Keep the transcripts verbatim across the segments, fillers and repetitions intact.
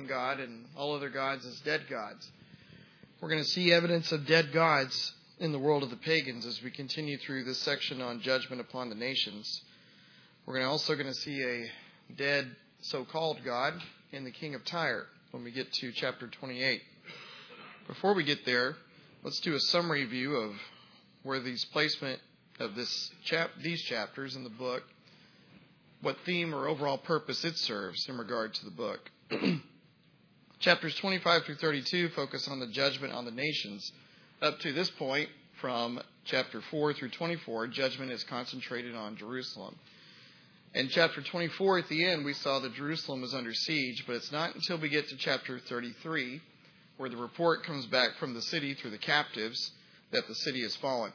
living God and all other gods as dead gods. We're going to see evidence of dead gods in the world of the pagans as we continue through this section on judgment upon the nations. We're gonna also going to see a dead so-called God in the king of Tyre when we get to chapter twenty-eight. Before we get there, let's do a summary view of where these placement of this chap these chapters in the book, what theme or overall purpose it serves in regard to the book. Chapters twenty-five through thirty-two focus on the judgment on the nations. Up to this point, from chapter four through twenty-four, judgment is concentrated on Jerusalem. In chapter twenty-four, at the end, we saw that Jerusalem was under siege, but it's not until we get to chapter thirty-three, where the report comes back from the city through the captives, that the city has fallen.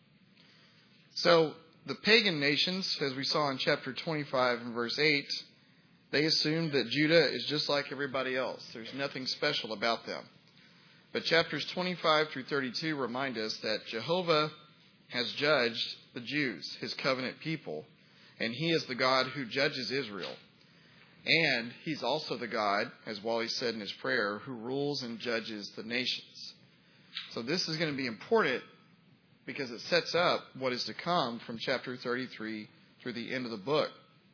So, the pagan nations, as we saw in chapter twenty-five and verse eight, they assumed that Judah is just like everybody else. There's nothing special about them. But chapters twenty-five through thirty-two remind us that Jehovah has judged the Jews, his covenant people, and he is the God who judges Israel. And he's also the God, as Wally said in his prayer, who rules and judges the nations. So this is going to be important because it sets up what is to come from chapter thirty-three through the end of the book.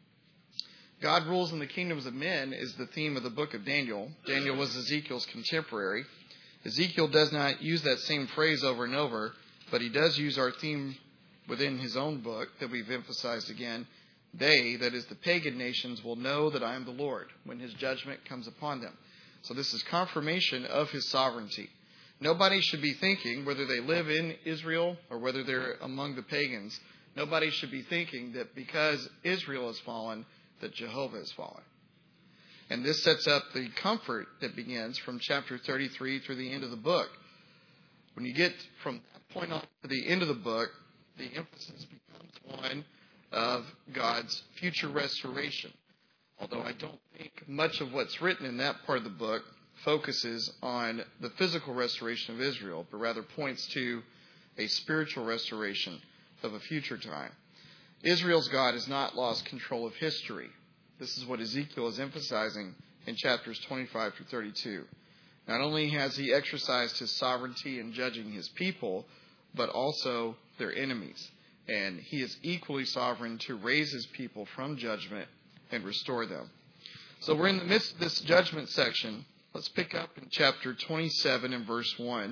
God rules in the kingdoms of men is the theme of the book of Daniel. Daniel was Ezekiel's contemporary. Ezekiel does not use that same phrase over and over, but he does use our theme within his own book that we've emphasized again. They, that is the pagan nations, will know that I am the Lord when his judgment comes upon them. So this is confirmation of his sovereignty. Nobody should be thinking, whether they live in Israel or whether they're among the pagans, nobody should be thinking that because Israel has fallen, that Jehovah has fallen. And this sets up the comfort that begins from chapter thirty-three through the end of the book. When you get from that point on to the end of the book, the emphasis becomes one of God's future restoration. Although I don't think much of what's written in that part of the book focuses on the physical restoration of Israel, but rather points to a spiritual restoration of a future time. Israel's God has not lost control of history. This is what Ezekiel is emphasizing in chapters twenty-five through thirty-two. Not only has he exercised his sovereignty in judging his people, but also their enemies. And he is equally sovereign to raise his people from judgment and restore them. So we're in the midst of this judgment section. Let's pick up in chapter twenty-seven and verse one.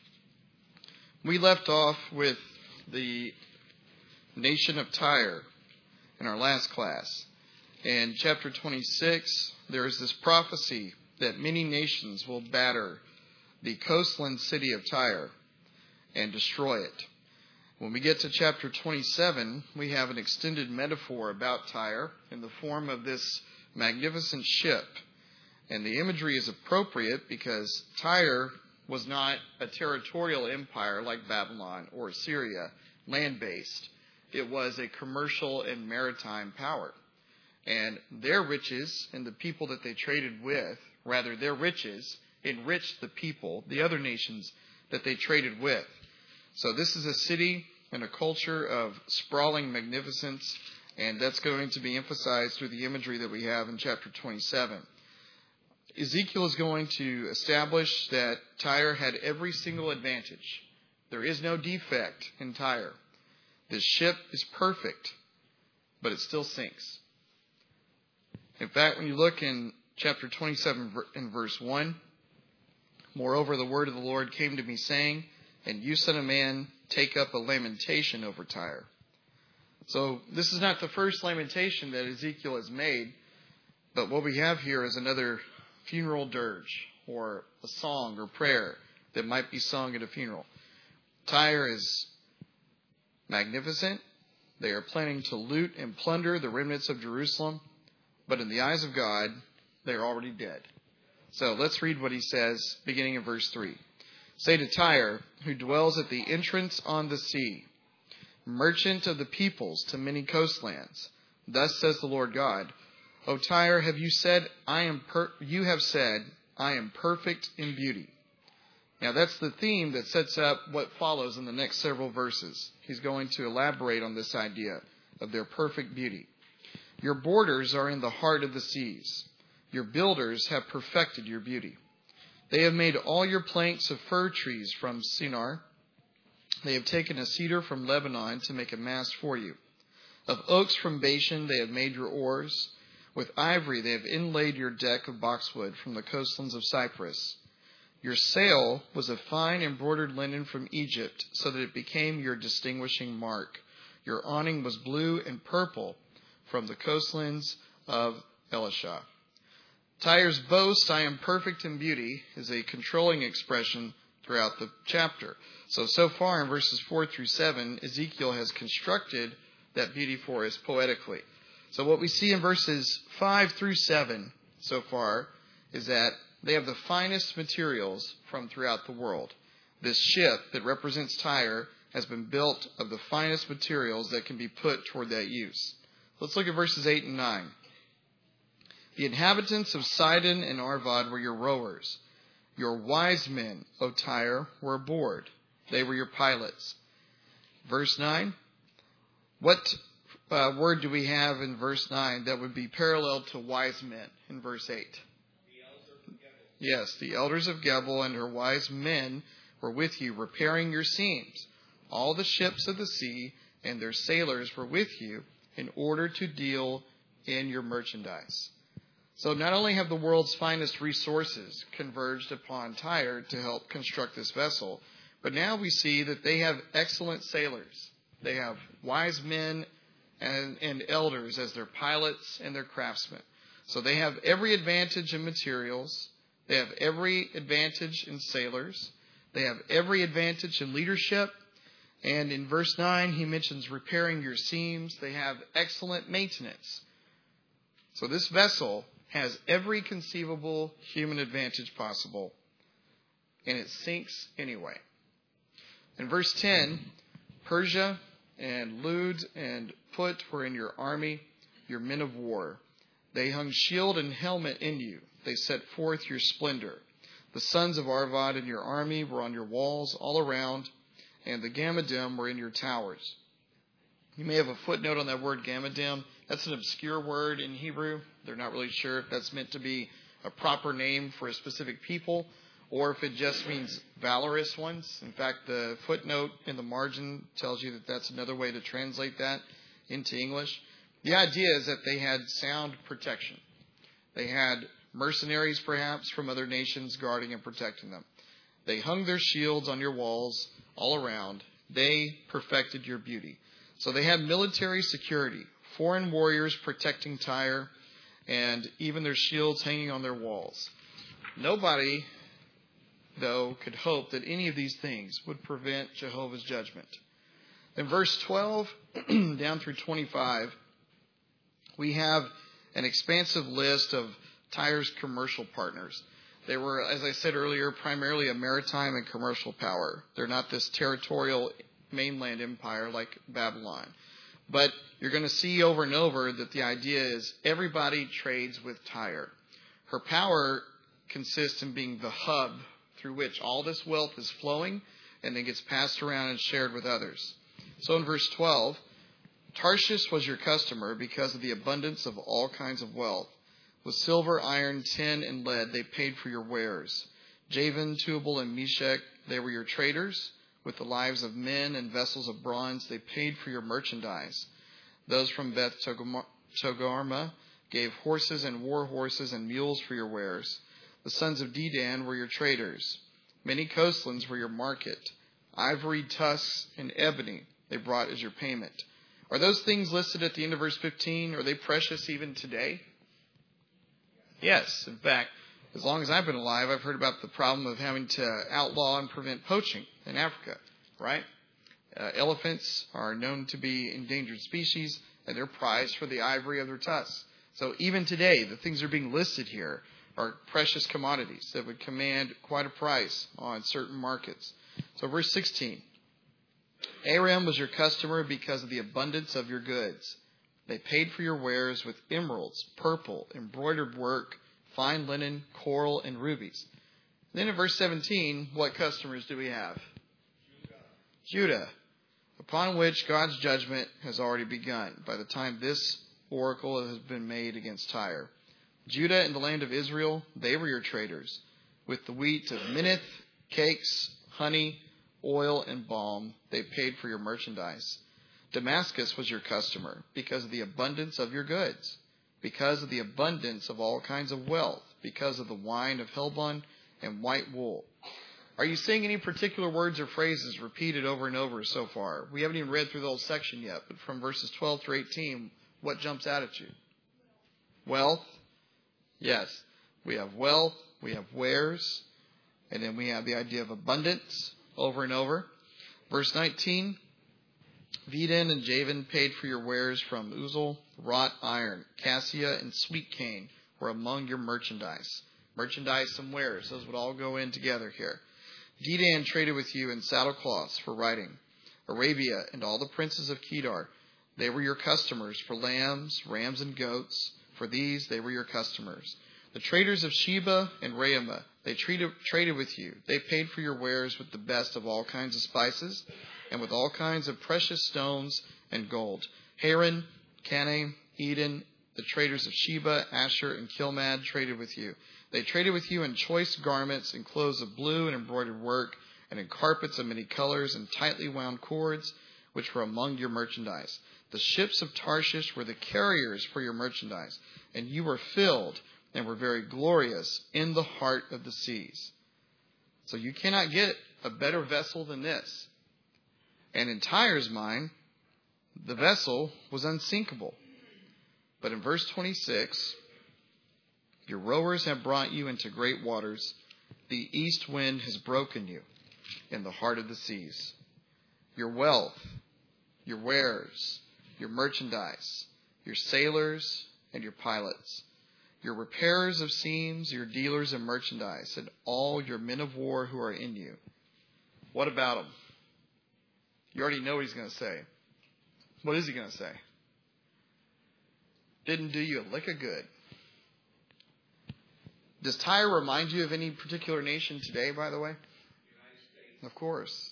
We left off with the nation of Tyre in our last class. In chapter twenty-six, there is this prophecy that many nations will batter the coastland city of Tyre and destroy it. When we get to chapter twenty-seven, we have an extended metaphor about Tyre in the form of this magnificent ship. And the imagery is appropriate because Tyre was not a territorial empire like Babylon or Assyria, land-based. It was a commercial and maritime power. And their riches and the people that they traded with, rather their riches, enriched the people, the other nations that they traded with. So this is a city and a culture of sprawling magnificence, and that's going to be emphasized through the imagery that we have in chapter twenty-seven. Ezekiel is going to establish that Tyre had every single advantage. There is no defect in Tyre. This ship is perfect, but it still sinks. In fact, when you look in chapter twenty-seven in verse one, moreover, the word of the Lord came to me saying, and you, son of man, take up a lamentation over Tyre. So this is not the first lamentation that Ezekiel has made, but what we have here is another funeral dirge or a song or prayer that might be sung at a funeral. Tyre is magnificent. They are planning to loot and plunder the remnants of Jerusalem, but in the eyes of God, they are already dead. So let's read what he says, beginning in verse three. Say to Tyre, who dwells at the entrance on the sea, merchant of the peoples to many coastlands, thus says the Lord God, O Tyre, have you said, I am per- you have said, I am perfect in beauty. Now that's the theme that sets up what follows in the next several verses. He's going to elaborate on this idea of their perfect beauty. Your borders are in the heart of the seas. Your builders have perfected your beauty. They have made all your planks of fir trees from Shinar. They have taken a cedar from Lebanon to make a mast for you. Of oaks from Bashan they have made your oars. With ivory they have inlaid your deck of boxwood from the coastlands of Cyprus. Your sail was of fine embroidered linen from Egypt, so that it became your distinguishing mark. Your awning was blue and purple from the coastlands of Elishah. Tyre's boast, I am perfect in beauty, is a controlling expression throughout the chapter. So, so far in verses four through seven, Ezekiel has constructed that beauty for us poetically. So what we see in verses five through seven so far is that they have the finest materials from throughout the world. This ship that represents Tyre has been built of the finest materials that can be put toward that use. Let's look at verses eight and nine. The inhabitants of Sidon and Arvad were your rowers. Your wise men, O Tyre, were aboard. They were your pilots. Verse nine. What uh, word do we have in verse nine that would be parallel to wise men in verse eight? Yes, the elders of Gebel and her wise men were with you, repairing your seams. All the ships of the sea and their sailors were with you in order to deal in your merchandise. So not only have the world's finest resources converged upon Tyre to help construct this vessel, but now we see that they have excellent sailors. They have wise men and, and elders as their pilots and their craftsmen. So they have every advantage in materials. They have every advantage in sailors. They have every advantage in leadership. And in verse nine, he mentions repairing your seams. They have excellent maintenance. So this vessel has every conceivable human advantage possible, and it sinks anyway. In verse ten, Persia and Lud and Put were in your army, your men of war. They hung shield and helmet in you. They set forth your splendor. The sons of Arvad in your army were on your walls all around, and the Gammadim were in your towers. You may have a footnote on that word Gammadim. That's an obscure word in Hebrew. They're not really sure if that's meant to be a proper name for a specific people or if it just means valorous ones. In fact, the footnote in the margin tells you that that's another way to translate that into English. The idea is that they had sound protection. They had mercenaries, perhaps, from other nations guarding and protecting them. They hung their shields on your walls all around. They perfected your beauty. So they had military security, foreign warriors protecting Tyre, and even their shields hanging on their walls. Nobody, though, could hope that any of these things would prevent Jehovah's judgment. In verse twelve down through twenty-five, we have an expansive list of Tyre's commercial partners. They were, as I said earlier, primarily a maritime and commercial power. They're not this territorial mainland empire like Babylon. But you're going to see over and over that the idea is everybody trades with Tyre. Her power consists in being the hub through which all this wealth is flowing and then gets passed around and shared with others. So in verse twelve, Tarshish was your customer because of the abundance of all kinds of wealth. With silver, iron, tin, and lead, they paid for your wares. Javan, Tubal, and Meshech, they were your traders. With the lives of men and vessels of bronze, they paid for your merchandise. Those from Beth Togarmah gave horses and war horses and mules for your wares. The sons of Dedan were your traders. Many coastlands were your market. Ivory, tusks, and ebony they brought as your payment. Are those things listed at the end of verse fifteen? Are they precious even today? Yes. In fact, as long as I've been alive, I've heard about the problem of having to outlaw and prevent poaching in Africa, right? Uh, elephants are known to be endangered species, and they're prized for the ivory of their tusks. So even today, the things that are being listed here are precious commodities that would command quite a price on certain markets. So verse sixteen, Aram was your customer because of the abundance of your goods. They paid for your wares with emeralds, purple, embroidered work, fine linen, coral, and rubies. Then in verse seventeen, what customers do we have? Judah. Judah, upon which God's judgment has already begun by the time this oracle has been made against Tyre. Judah and the land of Israel, they were your traders. With the wheat of Minnith, cakes, honey, oil, and balm, they paid for your merchandise. Damascus was your customer because of the abundance of your goods, because of the abundance of all kinds of wealth, because of the wine of Helbon and white wool. Are you seeing any particular words or phrases repeated over and over so far? We haven't even read through the whole section yet, but from verses twelve through eighteen, what jumps out at you? Wealth. Yes, we have wealth, we have wares, and then we have the idea of abundance over and over. Verse nineteen, Vedan and Javan paid for your wares from Uzal, wrought iron, cassia, and sweet cane were among your merchandise. Merchandise and wares, those would all go in together here. Dedan traded with you in saddlecloths for riding. Arabia and all the princes of Kedar, they were your customers for lambs, rams, and goats. For these, they were your customers. The traders of Sheba and Raamah, they treated, traded with you. They paid for your wares with the best of all kinds of spices and with all kinds of precious stones and gold. Haran, Canaan, Eden, the traders of Sheba, Asher, and Kilmad traded with you. They traded with you in choice garments and clothes of blue and embroidered work, and in carpets of many colors and tightly wound cords, which were among your merchandise. The ships of Tarshish were the carriers for your merchandise, and you were filled and were very glorious in the heart of the seas. So you cannot get a better vessel than this. And in Tyre's mind, the vessel was unsinkable. But in verse twenty-six, your rowers have brought you into great waters. The east wind has broken you in the heart of the seas. Your wealth, your wares, your merchandise, your sailors and your pilots, your repairers of seams, your dealers in merchandise, and all your men of war who are in you. What about them? You already know what he's going to say. What is he going to say? Didn't do you a lick of good. Does Tyre remind you of any particular nation today, by the way? United States. Of course.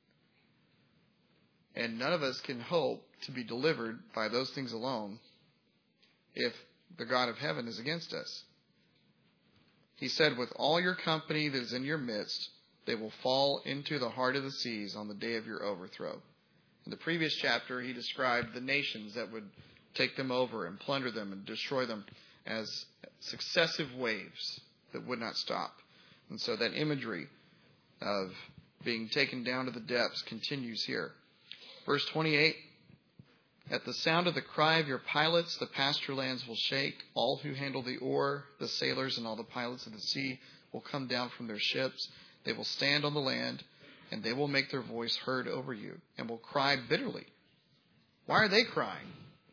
And none of us can hope to be delivered by those things alone if the God of heaven is against us. He said, with all your company that is in your midst, they will fall into the heart of the seas on the day of your overthrow. In the previous chapter, he described the nations that would take them over and plunder them and destroy them as successive waves that would not stop. And so that imagery of being taken down to the depths continues here. Verse twenty-eight, at the sound of the cry of your pilots, the pasture lands will shake. All who handle the oar, the sailors, and all the pilots of the sea will come down from their ships. They will stand on the land, and they will make their voice heard over you, and will cry bitterly. Why are they crying?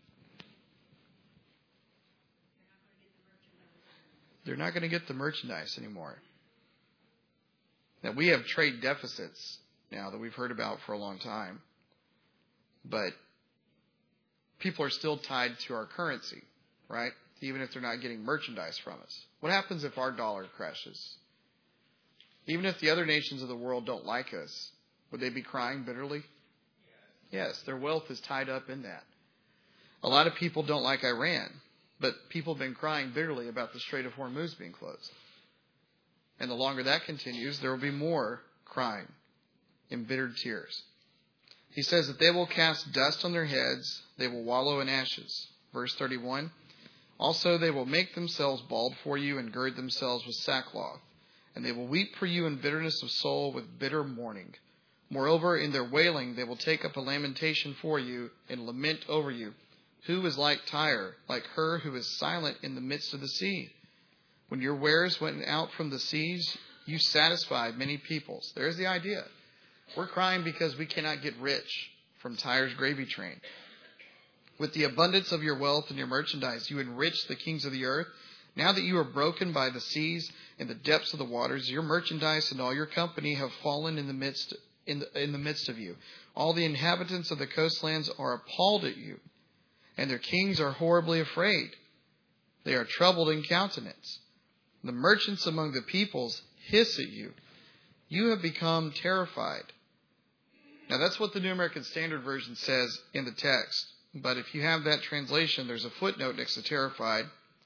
They're not going to get the merchandise anymore. Now, we have trade deficits now that we've heard about for a long time. But people are still tied to our currency, right? Even if they're not getting merchandise from us. What happens if our dollar crashes? Even if the other nations of the world don't like us, would they be crying bitterly? Yes, yes, their wealth is tied up in that. A lot of people don't like Iran, but people have been crying bitterly about the Strait of Hormuz being closed. And the longer that continues, there will be more crying, embittered tears. He says that they will cast dust on their heads, they will wallow in ashes. Verse thirty-one, also they will make themselves bald for you and gird themselves with sackcloth, and they will weep for you in bitterness of soul with bitter mourning. Moreover, in their wailing they will take up a lamentation for you and lament over you. Who is like Tyre, like her who is silent in the midst of the sea? When your wares went out from the seas, you satisfied many peoples. There's the idea. We're crying because we cannot get rich from Tyre's gravy train. With the abundance of your wealth and your merchandise, you enrich the kings of the earth. Now that you are broken by the seas and the depths of the waters, your merchandise and all your company have fallen in the midst in the, in the midst of you. All the inhabitants of the coastlands are appalled at you, and their kings are horribly afraid. They are troubled in countenance. The merchants among the peoples hiss at you. You have become terrified. Now, that's what the New American Standard Version says in the text. But if you have that translation, there's a footnote next to terrified.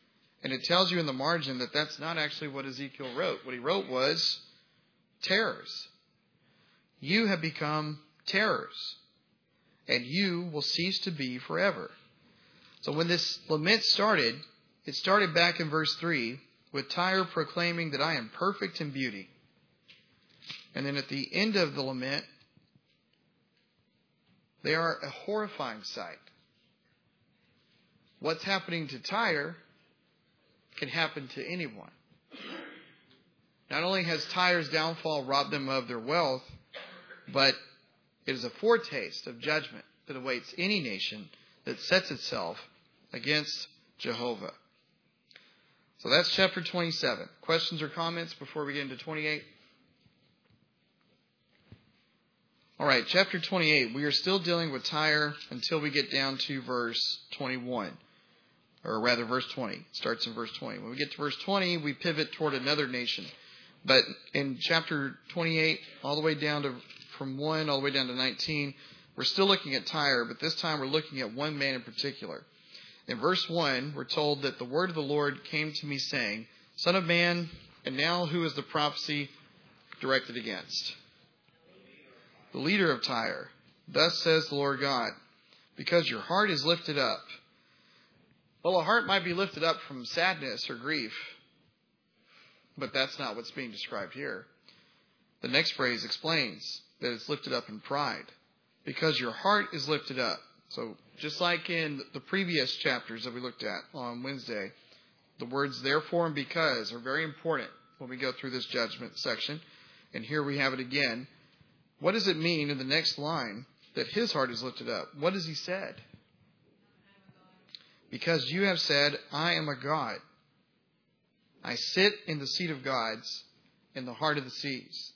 And it tells you in the margin that that's not actually what Ezekiel wrote. What he wrote was terrors. You have become terrors, and you will cease to be forever. So when this lament started, it started back in verse three with Tyre proclaiming that I am perfect in beauty. And then at the end of the lament, they are a horrifying sight. What's happening to Tyre can happen to anyone. Not only has Tyre's downfall robbed them of their wealth, but it is a foretaste of judgment that awaits any nation that sets itself against Jehovah. So that's chapter twenty-seven. Questions or comments before we get into twenty-eight? All right, chapter twenty-eight. We are still dealing with Tyre until we get down to verse twenty-one. Or rather, verse twenty. It starts in verse twenty. When we get to verse twenty, we pivot toward another nation. But in chapter twenty-eight, all the way down to, from one all the way down to nineteen, we're still looking at Tyre, but this time we're looking at one man in particular. In verse one, we're told that the word of the Lord came to me saying, Son of man, and now who is the prophecy directed against? The leader of Tyre. Thus says the Lord God, because your heart is lifted up. Well, a heart might be lifted up from sadness or grief, but that's not what's being described here. The next phrase explains that it's lifted up in pride, because your heart is lifted up. So just like in the previous chapters that we looked at on Wednesday, the words therefore and because are very important when we go through this judgment section. And here we have it again. What does it mean in the next line that his heart is lifted up? What has he said? Because you have said, I am a God. I sit in the seat of gods in the heart of the seas.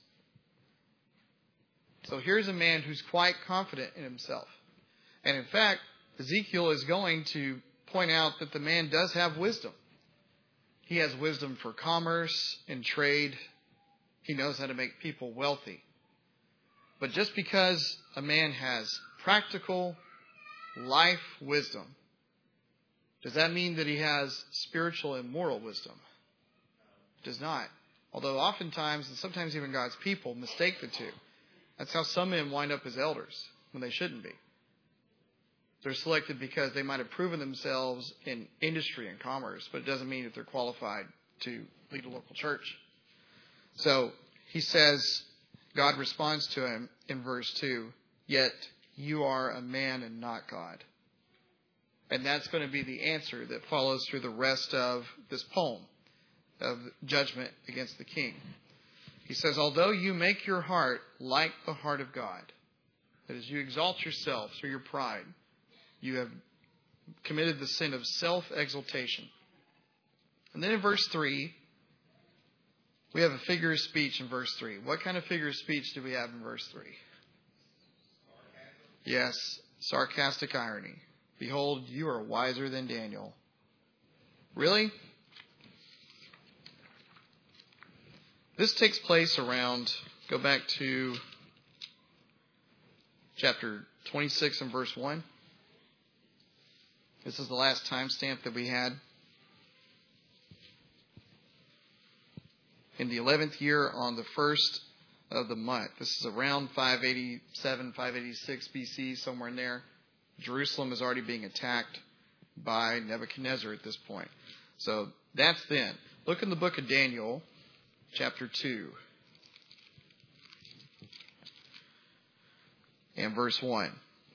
So here's a man who's quite confident in himself. And in fact, Ezekiel is going to point out that the man does have wisdom. He has wisdom for commerce and trade. He knows how to make people wealthy. But just because a man has practical life wisdom, does that mean that he has spiritual and moral wisdom? It does not. Although oftentimes, and sometimes even God's people, mistake the two. That's how some men wind up as elders when they shouldn't be. They're selected because they might have proven themselves in industry and commerce, but it doesn't mean that they're qualified to lead a local church. So he says, God responds to him in verse two, yet you are a man and not God. And that's going to be the answer that follows through the rest of this poem of judgment against the king. He says, although you make your heart like the heart of God, that is, you exalt yourself through your pride, you have committed the sin of self-exaltation. And then in verse three, we have a figure of speech in verse three. What kind of figure of speech do we have in verse three? Yes, sarcastic irony. Behold, you are wiser than Daniel. Really? This takes place around, go back to chapter twenty-six and verse one. This is the last timestamp that we had. In the eleventh year on the first of the month. This is around five eighty-seven, five eighty-six B C, somewhere in there. Jerusalem is already being attacked by Nebuchadnezzar at this point. So that's then. Look in the book of Daniel, chapter two. And verse one.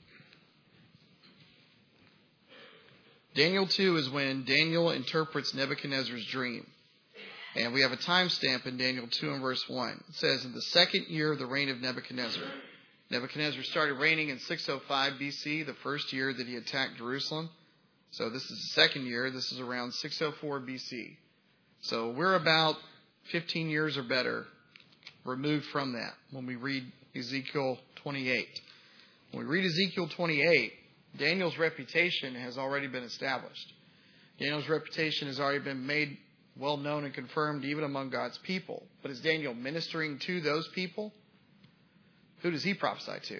Daniel two is when Daniel interprets Nebuchadnezzar's dream. And we have a timestamp in Daniel two and verse one. It says, in the second year of the reign of Nebuchadnezzar. Nebuchadnezzar started reigning in six oh five B C, the first year that he attacked Jerusalem. So this is the second year. This is around six oh four B C. So we're about fifteen years or better removed from that when we read Ezekiel twenty-eight. When we read Ezekiel twenty-eight, Daniel's reputation has already been established. Daniel's reputation has already been made well known and confirmed even among God's people. But is Daniel ministering to those people? Who does he prophesy to?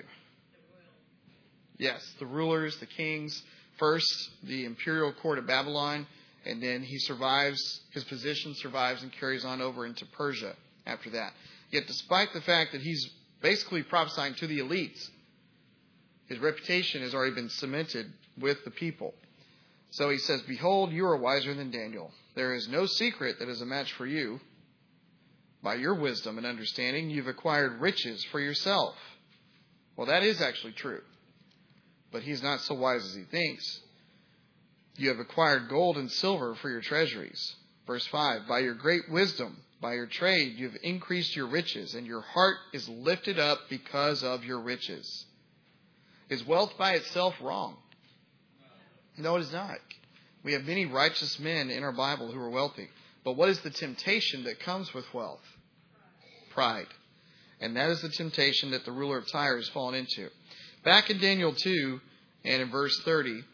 Yes, the rulers, the kings. First, the imperial court of Babylon, And then he survives, his position survives and carries on over into Persia after that. Yet despite the fact that he's basically prophesying to the elites, his reputation has already been cemented with the people. So he says, "Behold, you are wiser than Daniel. There is no secret that is a match for you. By your wisdom and understanding, you've acquired riches for yourself." Well, that is actually true. But he's not so wise as he thinks. "You have acquired gold and silver for your treasuries." Verse five, "By your great wisdom, by your trade, you have increased your riches, and your heart is lifted up because of your riches." Is wealth by itself wrong? No, it is not. We have many righteous men in our Bible who are wealthy. But what is the temptation that comes with wealth? Pride. And that is the temptation that the ruler of Tyre has fallen into. Back in Daniel two and in verse thirty,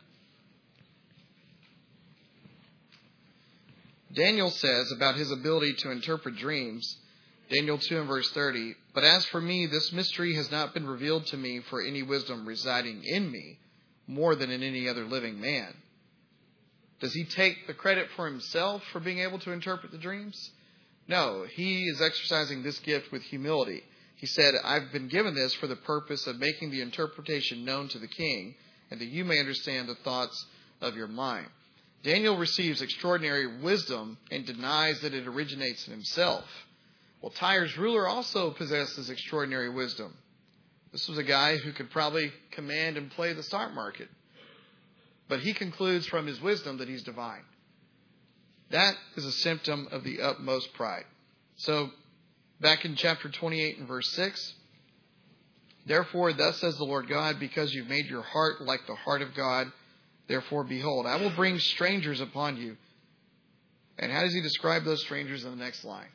Daniel says about his ability to interpret dreams, Daniel two and verse thirty, "But as for me, this mystery has not been revealed to me for any wisdom residing in me, more than in any other living man." Does he take the credit for himself for being able to interpret the dreams? No, he is exercising this gift with humility. He said, "I've been given this for the purpose of making the interpretation known to the king, and that you may understand the thoughts of your mind." Daniel receives extraordinary wisdom and denies that it originates in himself. Well, Tyre's ruler also possesses extraordinary wisdom. This was a guy who could probably command and play the stock market. But he concludes from his wisdom that he's divine. That is a symptom of the utmost pride. So, back in chapter twenty-eight and verse six, "Therefore, thus says the Lord God, because you've made your heart like the heart of God, therefore, behold, I will bring strangers upon you." And how does he describe those strangers in the next line?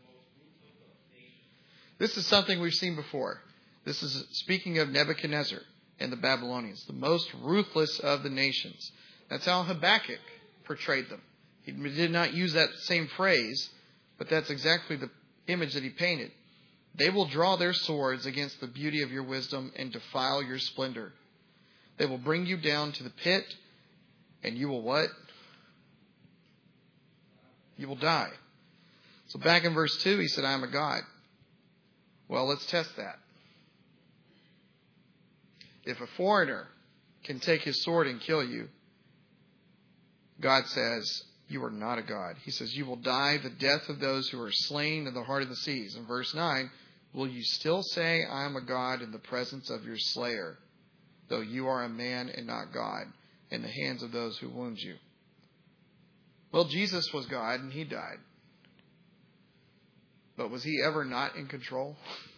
This is something we've seen before. This is speaking of Nebuchadnezzar and the Babylonians, the most ruthless of the nations. That's how Habakkuk portrayed them. He did not use that same phrase, but that's exactly the image that he painted. "They will draw their swords against the beauty of your wisdom and defile your splendor. They will bring you down to the pit, and you will what? You will die." So back in verse two, he said, "I am a God." Well, let's test that. If a foreigner can take his sword and kill you, God says, you are not a God. He says, "You will die the death of those who are slain in the heart of the seas." In verse nine, "Will you still say, I am a God in the presence of your slayer, though you are a man and not God, in the hands of those who wound you?" Well, Jesus was God and he died. But was he ever not in control?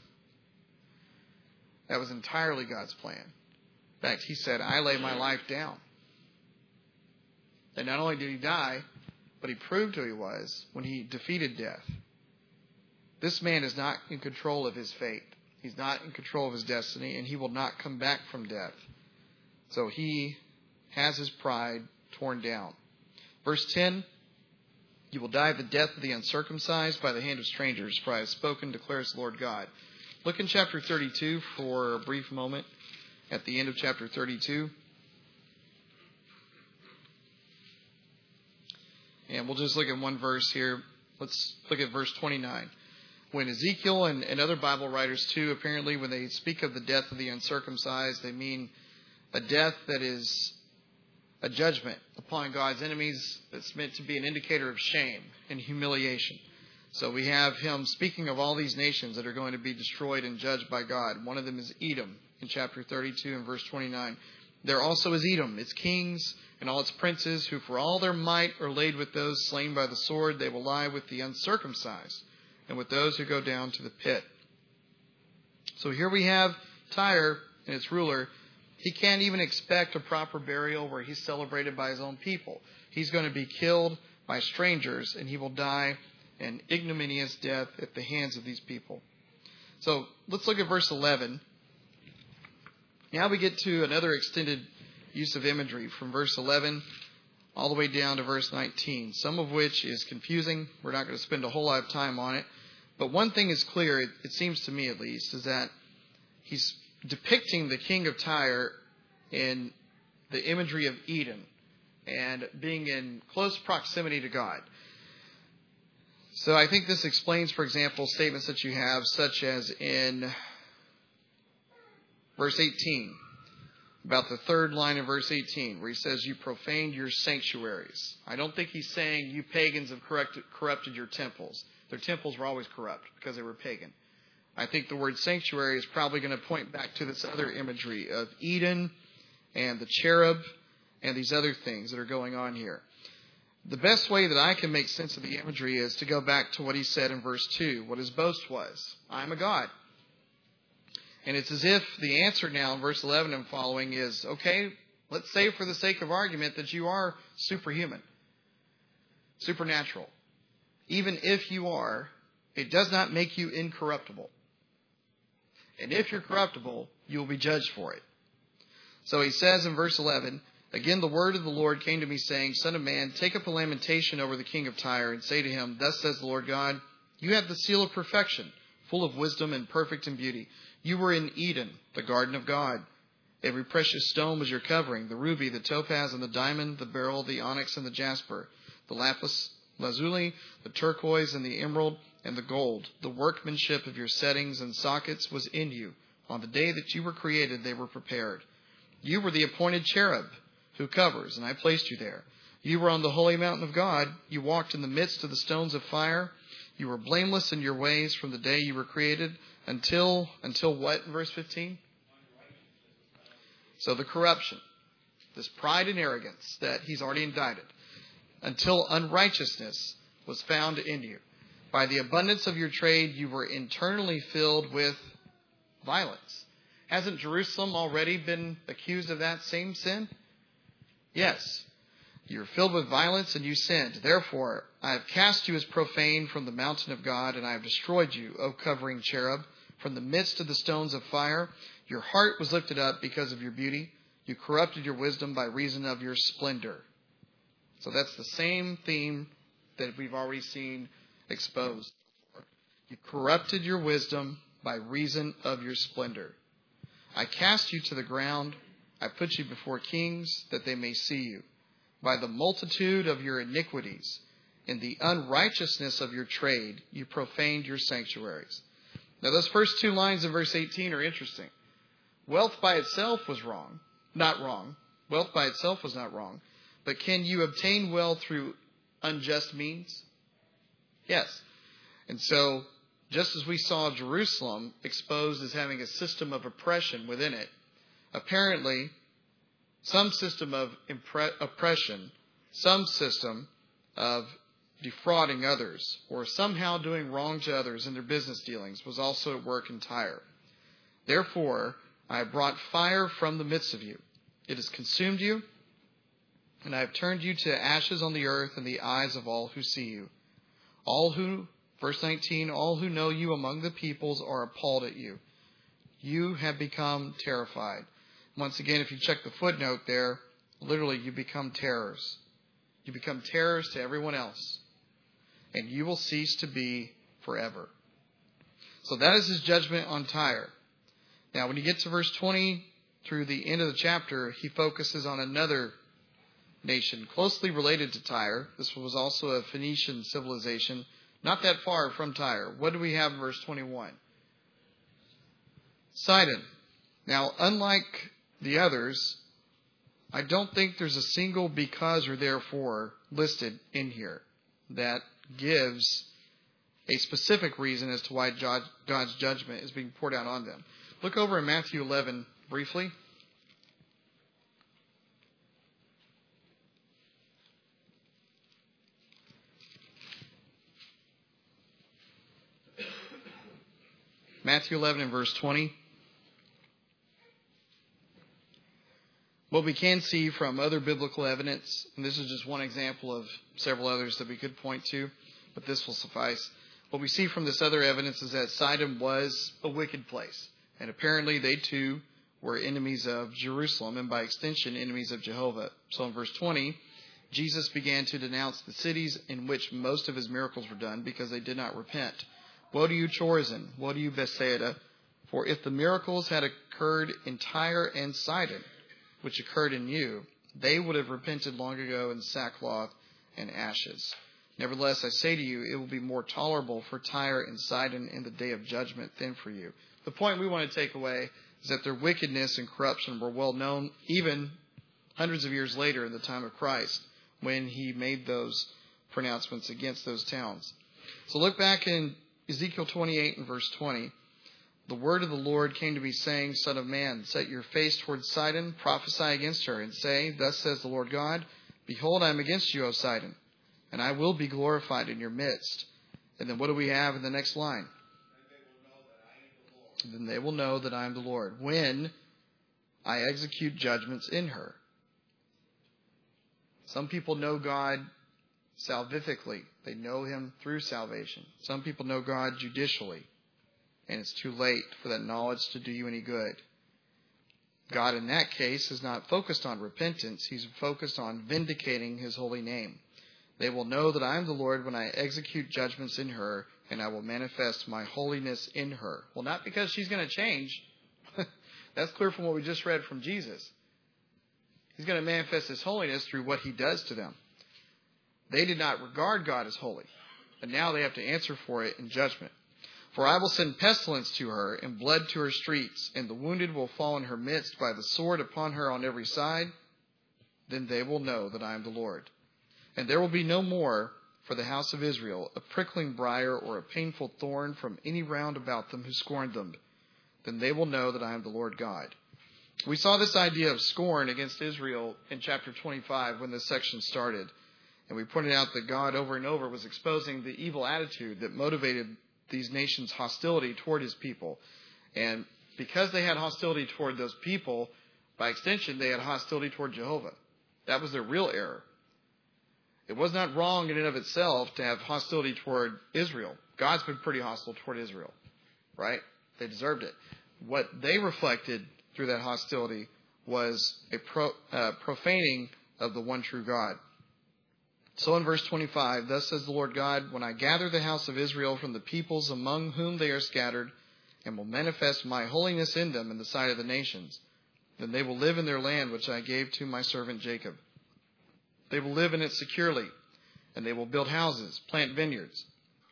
That was entirely God's plan. In fact, he said, "I lay my life down." And not only did he die, but he proved who he was when he defeated death. This man is not in control of his fate. He's not in control of his destiny, and he will not come back from death. So he has his pride torn down. Verse ten, "You will die the death of the uncircumcised by the hand of strangers, for I have spoken, declares the Lord God." Look in chapter thirty-two for a brief moment. At the end of chapter thirty-two. And we'll just look at one verse here. Let's look at verse twenty-nine. When Ezekiel and, and other Bible writers too, apparently when they speak of the death of the uncircumcised, they mean a death that is a judgment upon God's enemies that's meant to be an indicator of shame and humiliation. So we have him speaking of all these nations that are going to be destroyed and judged by God. One of them is Edom in chapter thirty-two and verse twenty-nine. "There also is Edom, its kings and all its princes, who for all their might are laid with those slain by the sword. They will lie with the uncircumcised and with those who go down to the pit." So here we have Tyre and its ruler. He can't even expect a proper burial where he's celebrated by his own people. He's going to be killed by strangers, and he will die an ignominious death at the hands of these people. So let's look at verse eleven. Now we get to another extended use of imagery from verse eleven all the way down to verse nineteen, some of which is confusing. We're not going to spend a whole lot of time on it. But one thing is clear, it, it seems to me at least, is that he's depicting the king of Tyre in the imagery of Eden. and being in close proximity to God. So I think this explains, for example, statements that you have, such as in verse eighteen, about the third line of verse eighteen, where he says, you profaned your sanctuaries. I don't think he's saying you pagans have corrupted, corrupted your temples. Their temples were always corrupt because they were pagan. I think the word sanctuary is probably going to point back to this other imagery of Eden and the cherub and these other things that are going on here. The best way that I can make sense of the imagery is to go back to what he said in verse two, what his boast was. I'm a God. And it's as if the answer now in verse eleven and following is, okay, let's say for the sake of argument that you are superhuman, supernatural. Even if you are, it does not make you incorruptible. And if you're corruptible, you will be judged for it. So he says in verse eleven, again, the word of the Lord came to me, saying, Son of man, take up a lamentation over the king of Tyre, and say to him, Thus says the Lord God, you have the seal of perfection, full of wisdom and perfect in beauty. You were in Eden, the garden of God. Every precious stone was your covering, the ruby, the topaz, and the diamond, the beryl, the onyx, and the jasper, the lapis lazuli, the turquoise, and the emerald, and the gold. The workmanship of your settings and sockets was in you. On the day that you were created, they were prepared. You were the appointed cherub who covers, and I placed you there. You were on the holy mountain of God. You walked in the midst of the stones of fire. You were blameless in your ways from the day you were created until, until what in verse fifteen? So the corruption, this pride and arrogance that he's already indicted, until unrighteousness was found in you. By the abundance of your trade, you were internally filled with violence. Hasn't Jerusalem already been accused of that same sin? Yes. You were filled with violence and you sinned. Therefore, I have cast you as profane from the mountain of God, and I have destroyed you, O covering cherub, from the midst of the stones of fire. Your heart was lifted up because of your beauty. You corrupted your wisdom by reason of your splendor. So that's the same theme that we've already seen exposed. You corrupted your wisdom by reason of your splendor. I cast you to the ground. I put you before kings that they may see you. By the multitude of your iniquities, in the unrighteousness of your trade, you profaned your sanctuaries. Now those first two lines of verse eighteen are interesting. Wealth by itself was wrong. Not wrong. Wealth by itself was not wrong. But can you obtain wealth through unjust means? Yes. And so, just as we saw Jerusalem exposed as having a system of oppression within it, apparently, some system of impre- oppression, some system of defrauding others, or somehow doing wrong to others in their business dealings was also at work in Tyre. Therefore, I have brought fire from the midst of you. It has consumed you, and I have turned you to ashes on the earth in the eyes of all who see you. All who, verse nineteen, all who know you among the peoples are appalled at you. You have become terrified. Once again, if you check the footnote there, literally you become terrors. You become terrors to everyone else. And you will cease to be forever. So that is his judgment on Tyre. Now, when you get to verse twenty through the end of the chapter, he focuses on another nation closely related to Tyre. This was also a Phoenician civilization, not that far from Tyre. What do we have in verse twenty-one? Sidon. Now, unlike the others, I don't think there's a single because or therefore listed in here that gives a specific reason as to why God's judgment is being poured out on them. Look over in Matthew eleven briefly. Matthew eleven and verse twenty. What we can see from other biblical evidence, and this is just one example of several others that we could point to, but this will suffice. What we see from this other evidence is that Sidon was a wicked place. And apparently they too were enemies of Jerusalem and by extension enemies of Jehovah. So in verse twenty, Jesus began to denounce the cities in which most of his miracles were done because they did not repent. Woe to you, Chorazin! Woe to you, Bethsaida! For if the miracles had occurred in Tyre and Sidon, which occurred in you, they would have repented long ago in sackcloth and ashes. Nevertheless, I say to you, it will be more tolerable for Tyre and Sidon in the day of judgment than for you. The point we want to take away is that their wickedness and corruption were well known even hundreds of years later in the time of Christ when he made those pronouncements against those towns. So look back in Ezekiel twenty-eight and verse twenty. The word of the Lord came to me, saying, Son of man, set your face towards Sidon, prophesy against her, and say, Thus says the Lord God, Behold, I am against you, O Sidon, and I will be glorified in your midst. And then what do we have in the next line? Then they will know that I am the Lord, when I execute judgments in her. Some people know God salvifically. They know him through salvation. Some people know God judicially. And it's too late for that knowledge to do you any good. God in that case is not focused on repentance. He's focused on vindicating his holy name. They will know that I am the Lord when I execute judgments in her, and I will manifest my holiness in her. Well, not because she's going to change. That's clear from what we just read from Jesus. He's going to manifest his holiness through what he does to them. They did not regard God as holy, and now they have to answer for it in judgment. For I will send pestilence to her, and blood to her streets, and the wounded will fall in her midst by the sword upon her on every side. Then they will know that I am the Lord. And there will be no more for the house of Israel a prickling briar or a painful thorn from any round about them who scorned them. Then they will know that I am the Lord God. We saw this idea of scorn against Israel in chapter twenty-five when this section started. And we pointed out that God over and over was exposing the evil attitude that motivated these nations' hostility toward his people. And because they had hostility toward those people, by extension, they had hostility toward Jehovah. That was their real error. It was not wrong in and of itself to have hostility toward Israel. God's been pretty hostile toward Israel, right? They deserved it. What they reflected through that hostility was a pro, uh, profaning of the one true God. So in verse twenty-five, Thus says the Lord God, When I gather the house of Israel from the peoples among whom they are scattered, and will manifest my holiness in them in the sight of the nations, then they will live in their land which I gave to my servant Jacob. They will live in it securely, and they will build houses, plant vineyards,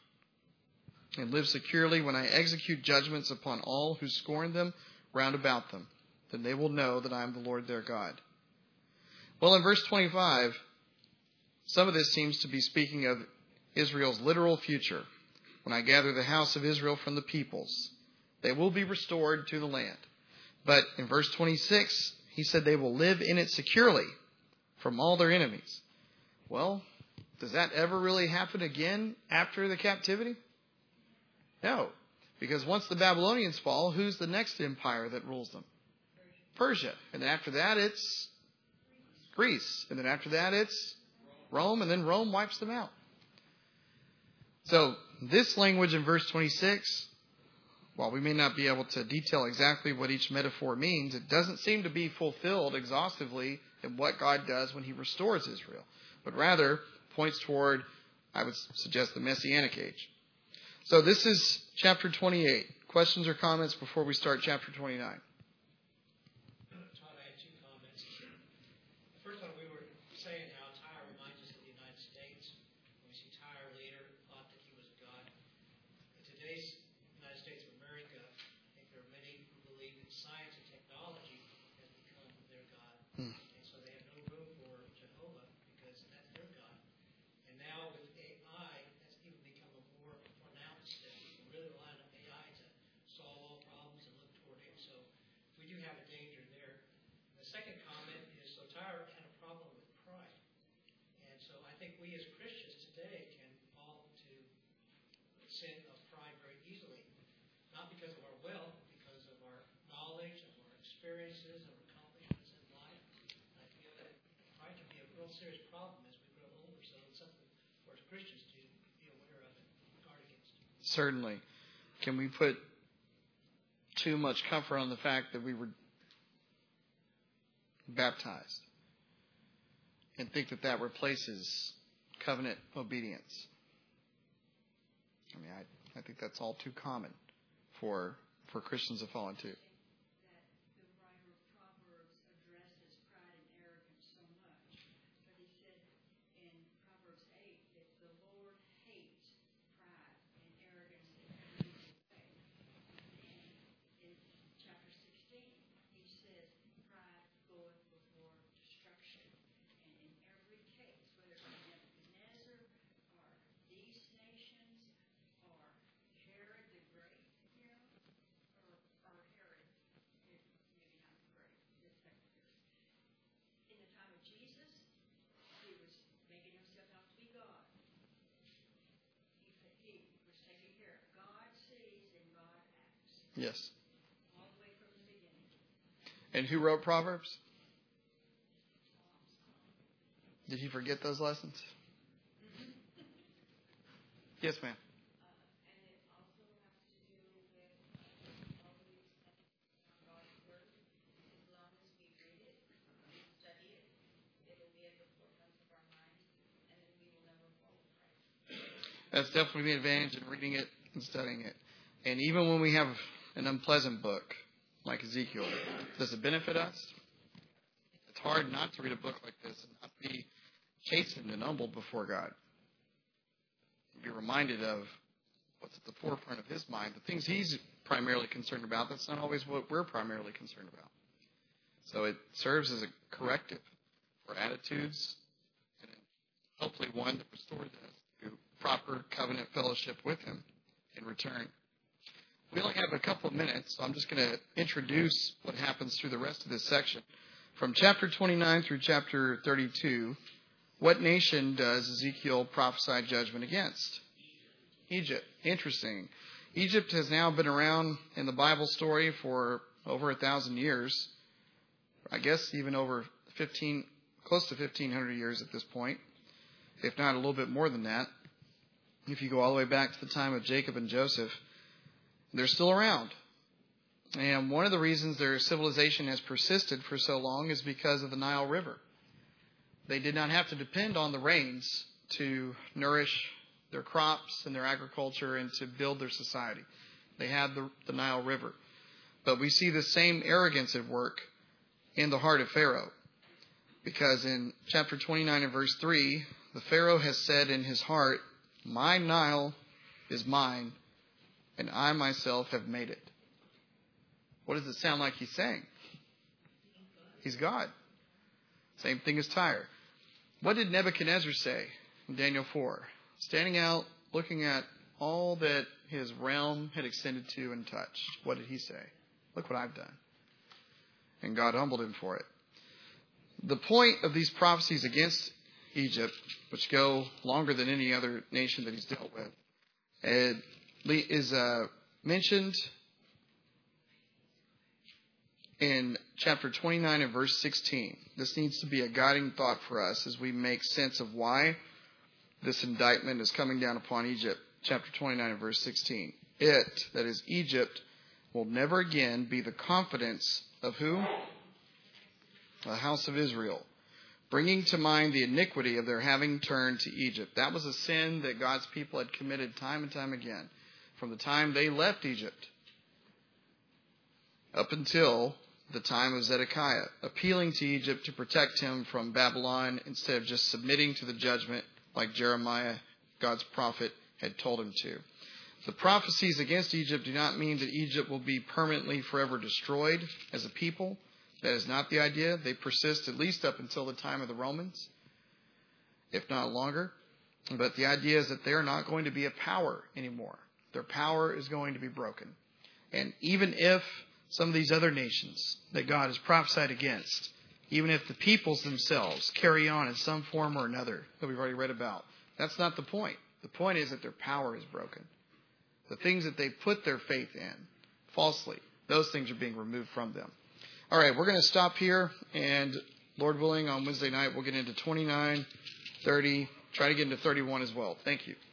and live securely when I execute judgments upon all who scorn them round about them. Then they will know that I am the Lord their God. Well, in verse twenty-five, some of this seems to be speaking of Israel's literal future. When I gather the house of Israel from the peoples, they will be restored to the land. But in verse twenty-six, he said they will live in it securely from all their enemies. Well, does that ever really happen again after the captivity? No. Because once the Babylonians fall, who's the next empire that rules them? Persia. And then after that, it's Greece. And then after that, it's Rome. And then Rome wipes them out. So this language in verse twenty-six, while we may not be able to detail exactly what each metaphor means, it doesn't seem to be fulfilled exhaustively in what God does when he restores Israel, but rather points toward, I would suggest, the Messianic age. So this is chapter twenty-eight. Questions or comments before we start chapter twenty-nine? Todd, I had two comments. The first one, we were saying how Tyre reminds us of the United States. When we see Tyre later, thought that he was a god. In today's United States of America, I think there are many who believe that science and technology has become their god. Hmm. And so they have no room for Jehovah because that's their god. And now with A I, that's even become a more pronounced that we can really rely on A I to solve all problems and look toward it. So we do have a danger there. The second comment is, so Tyre had a problem with pride. And so I think we as Christians today can fall to sin of pride very easily. Not because of our wealth, but because of our knowledge, of our experiences, of our accomplishments in life. I feel that pride can be a real serious problem as we grow older. So it's something for us Christians to be aware of and guard against. Certainly. Can we put too much comfort on the fact that we were baptized and think that that replaces covenant obedience? I mean, I, I think that's all too common for for Christians to fall into. That the writer of Proverbs addresses pride and arrogance so Yes. And who wrote Proverbs? Did he forget those lessons? Yes, ma'am. That's definitely the advantage in reading it and studying it. And even when we have an unpleasant book like Ezekiel, does it benefit us? It's hard not to read a book like this and not be chastened and humbled before God. Be reminded of what's at the forefront of his mind, the things he's primarily concerned about. That's not always what we're primarily concerned about. So it serves as a corrective for attitudes, and hopefully one to restore us to proper covenant fellowship with him in return. We only have a couple of minutes, so I'm just going to introduce what happens through the rest of this section. From chapter twenty-nine through chapter thirty-two, what nation does Ezekiel prophesy judgment against? Egypt. Interesting. Egypt has now been around in the Bible story for over a thousand years. I guess even over fifteen, close to fifteen hundred years at this point, if not a little bit more than that. If you go all the way back to the time of Jacob and Joseph, they're still around. And one of the reasons their civilization has persisted for so long is because of the Nile River. They did not have to depend on the rains to nourish their crops and their agriculture and to build their society. They had the, the Nile River. But we see the same arrogance at work in the heart of Pharaoh. Because in chapter twenty-nine and verse three, the Pharaoh has said in his heart, "My Nile is mine, and I myself have made it." What does it sound like he's saying? He's God. Same thing as Tyre. What did Nebuchadnezzar say in Daniel four? Standing out, looking at all that his realm had extended to and touched. What did he say? Look what I've done. And God humbled him for it. The point of these prophecies against Egypt, which go longer than any other nation that he's dealt with, is uh, mentioned in chapter twenty-nine and verse sixteen. This needs to be a guiding thought for us as we make sense of why this indictment is coming down upon Egypt. Chapter twenty-nine and verse sixteen. It, that is Egypt, will never again be the confidence of who? The house of Israel. Bringing to mind the iniquity of their having turned to Egypt. That was a sin that God's people had committed time and time again. From the time they left Egypt up until the time of Zedekiah, appealing to Egypt to protect him from Babylon instead of just submitting to the judgment like Jeremiah, God's prophet, had told him to. The prophecies against Egypt do not mean that Egypt will be permanently forever destroyed as a people. That is not the idea. They persist at least up until the time of the Romans, if not longer. But the idea is that they are not going to be a power anymore. Their power is going to be broken. And even if some of these other nations that God has prophesied against, even if the peoples themselves carry on in some form or another that we've already read about, that's not the point. The point is that their power is broken. The things that they put their faith in falsely, those things are being removed from them. All right, we're going to stop here, and Lord willing, on Wednesday night, we'll get into twenty-nine, thirty, try to get into thirty-one as well. Thank you.